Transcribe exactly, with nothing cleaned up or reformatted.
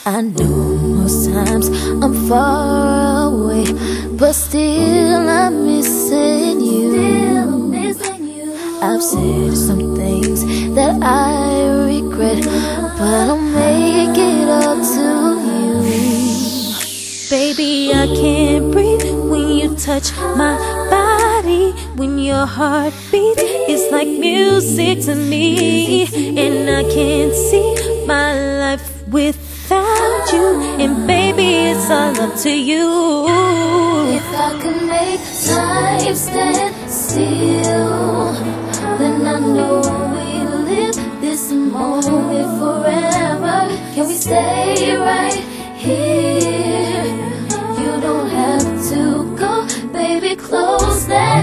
I know most times I'm far away, but still I'm missing you. Still missing you. I've said some things that I regret, but I'll make it up to you. Baby, I can't breathe when you touch my body. When your heart beats, it's like music to me. And I can't see my life without you. And baby, it's all up to you. If I could make time stand still, then I know we live this moment forever. Can we stay right here? You don't have to go, baby, close that